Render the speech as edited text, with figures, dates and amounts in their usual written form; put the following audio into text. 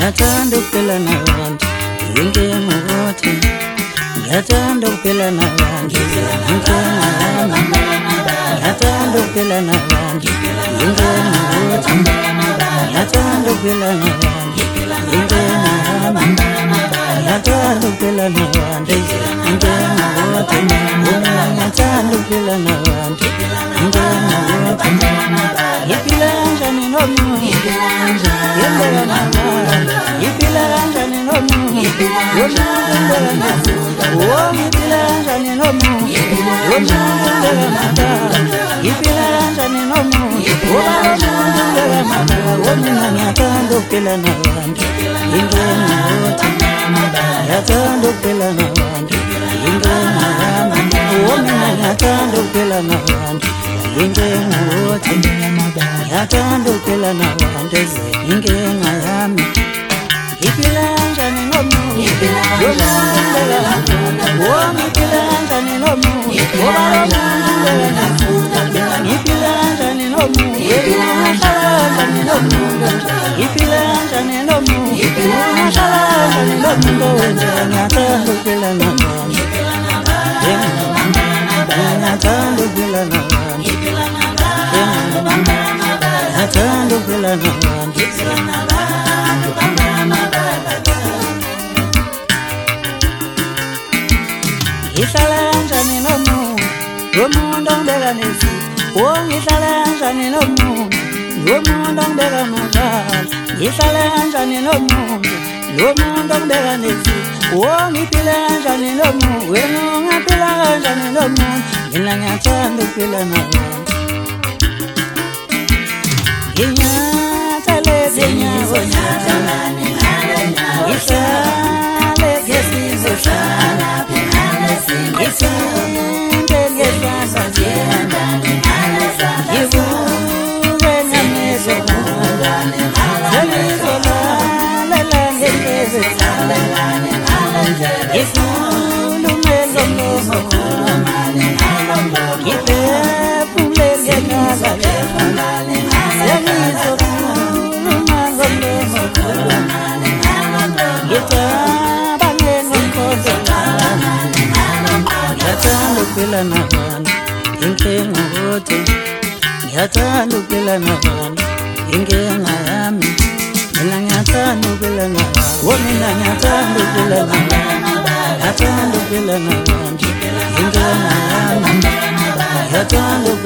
ngiyathanda ukuphila nabantu inkinga ukuthi ngiyathanda ukuphila nabantu inkinga yami ngiyathanda ukuphila nabantu inkinga ukuthi ngiyathanda ukuphila nabantu inkinga yami ngiyathanda ukuphila nabantu inkinga ukuthi ngiyathanda ukuphila nabantu inkinga ukuthi ngiphila kanjani nomuntu yembeka mama ngiphila kanjani nomuntu ngiphila kanjani nomuntu ngiphila kanjani nomuntu mina ngiyathanda ukuphila nabantu inkinga ukuthi ngiyathanda ukuphila nabantu inkinga yami mina ngiyathanda ukuphila nabantu inkinga ukuthi ngiyathanda ukuphila nabantu inkinga yami ngiphila kanjani nomuntu ngiphila kanjani nomuntu ngiphila kanjani nomuntu ngiphila kanjani nomuntu ngiyathanda ukuphila nabantu ngiyathanda ukuphila nabantu ngiyathanda ukuphila nabantu ngihlala kanjani nomuntu nomuntu ongibeka nesifo ngihlala kanjani nomuntu nomuntu ongibeka amabala ngihlala kanjani nomuntu nomuntu ongibeka nesifo ngiphila kanjani nomuntu wena ungaphila kanjani nomuntu mina ngiyathanda ukuphila nabantu nginyathele zinyawo ngihlale ngesizwe sami ngisinde ngesandla ngivuke ngamehlo sengizolalela ngengeze ngikhulume ngomlomo ngiphefumule ngekhala sengizokhuluma ngomlomo ngicabange ngomkhondo ngiyathanda ukuphila nabantu inkinga ukuthi ngiyathanda ukuphila nabantu inkinga yami mina ngiyathanda ukuphila nabantu mina ngiyathanda ukuphila nabantu ngiyathanda ukuphila nabantu inkinga yami ngiyathanda